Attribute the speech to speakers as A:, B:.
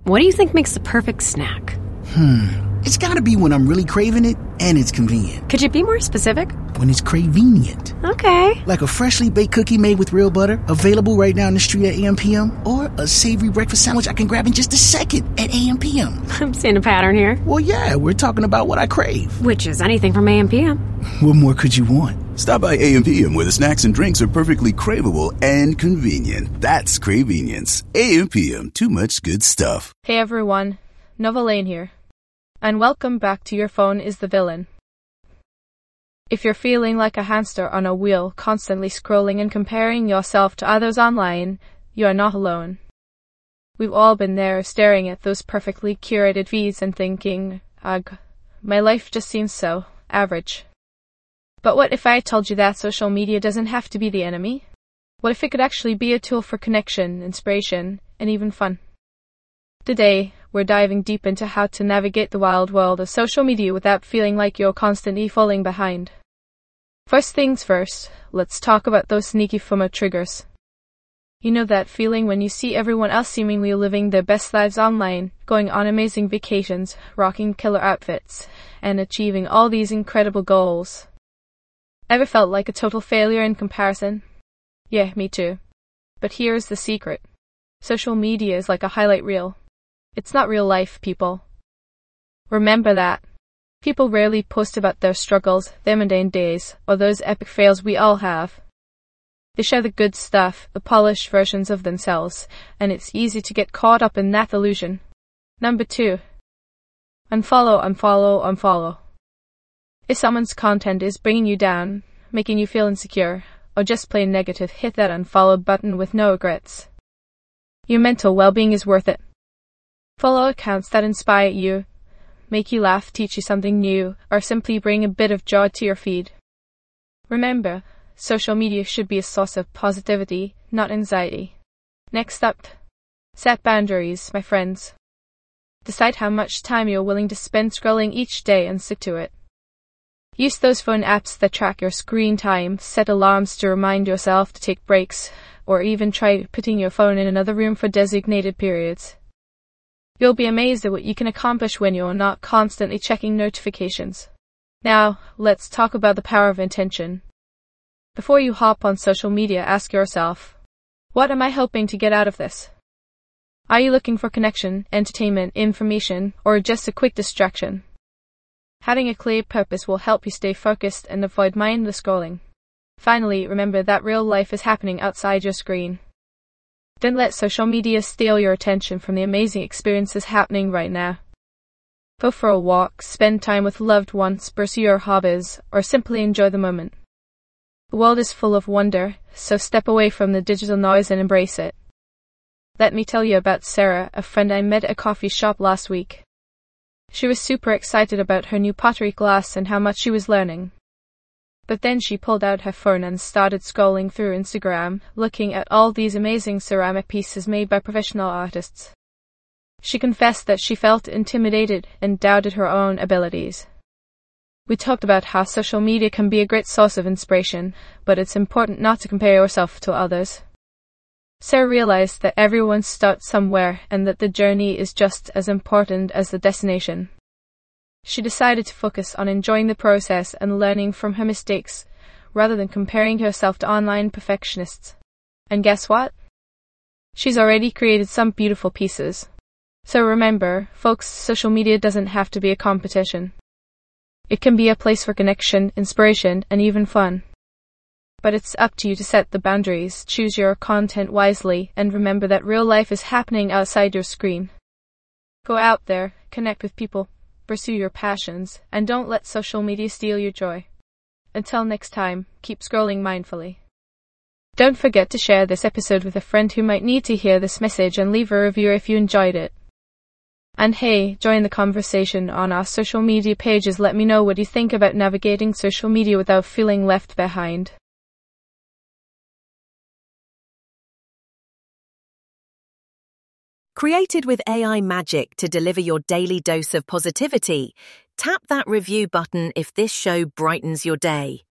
A: What do you think makes the perfect snack?
B: It's gotta be when I'm really craving it and it's convenient.
A: Could you be more specific?
B: When it's cravenient.
A: Okay.
B: Like a freshly baked cookie made with real butter, available right now in the street at AM/PM, or a savory breakfast sandwich I can grab in just a second at AM/PM.
A: I'm seeing a pattern here.
B: Well, yeah, we're talking about what I crave.
A: Which is anything from AM/PM.
B: What more could you want?
C: Stop by AM/PM where the snacks and drinks are perfectly craveable and convenient. That's Cravenience. AM/PM, too much good stuff.
D: Hey everyone, Nova Lane here. And welcome back to Your Phone is the Villain. If you're feeling like a hamster on a wheel, constantly scrolling and comparing yourself to others online, you are not alone. We've all been there, staring at those perfectly curated feeds and thinking, ugh, my life just seems so average. But what if I told you that social media doesn't have to be the enemy? What if it could actually be a tool for connection, inspiration, and even fun? Today, we're diving deep into how to navigate the wild world of social media without feeling like you're constantly falling behind. First things first, let's talk about those sneaky FOMO triggers. You know that feeling when you see everyone else seemingly living their best lives online, going on amazing vacations, rocking killer outfits, and achieving all these incredible goals. Ever felt like a total failure in comparison? Yeah, me too. But here's the secret. Social media is like a highlight reel. It's not real life, people. Remember that. People rarely post about their struggles, their mundane days, or those epic fails we all have. They share the good stuff, the polished versions of themselves, and it's easy to get caught up in that illusion. Number 2. Unfollow. If someone's content is bringing you down, making you feel insecure, or just plain negative, hit that unfollow button with no regrets. Your mental well-being is worth it. Follow accounts that inspire you, make you laugh, teach you something new, or simply bring a bit of joy to your feed. Remember, social media should be a source of positivity, not anxiety. Next up, set boundaries, my friends. Decide how much time you're willing to spend scrolling each day and stick to it. Use those phone apps that track your screen time, set alarms to remind yourself to take breaks, or even try putting your phone in another room for designated periods. You'll be amazed at what you can accomplish when you're not constantly checking notifications. Now, let's talk about the power of intention. Before you hop on social media, ask yourself, what am I hoping to get out of this? Are you looking for connection, entertainment, information, or just a quick distraction? Having a clear purpose will help you stay focused and avoid mindless scrolling. Finally, remember that real life is happening outside your screen. Don't let social media steal your attention from the amazing experiences happening right now. Go for a walk, spend time with loved ones, pursue your hobbies, or simply enjoy the moment. The world is full of wonder, so step away from the digital noise and embrace it. Let me tell you about Sarah, a friend I met at a coffee shop last week. She was super excited about her new pottery class and how much she was learning. But then she pulled out her phone and started scrolling through Instagram, looking at all these amazing ceramic pieces made by professional artists. She confessed that she felt intimidated and doubted her own abilities. We talked about how social media can be a great source of inspiration, but it's important not to compare yourself to others. Sarah realized that everyone starts somewhere and that the journey is just as important as the destination. She decided to focus on enjoying the process and learning from her mistakes, rather than comparing herself to online perfectionists. And guess what? She's already created some beautiful pieces. So remember, folks, social media doesn't have to be a competition. It can be a place for connection, inspiration, and even fun. But it's up to you to set the boundaries, choose your content wisely, and remember that real life is happening outside your screen. Go out there, connect with people, pursue your passions, and don't let social media steal your joy. Until next time, keep scrolling mindfully. Don't forget to share this episode with a friend who might need to hear this message and leave a review if you enjoyed it. And hey, join the conversation on our social media pages. Let me know what you think about navigating social media without feeling left behind.
E: Created with AI magic to deliver your daily dose of positivity, tap that review button if this show brightens your day.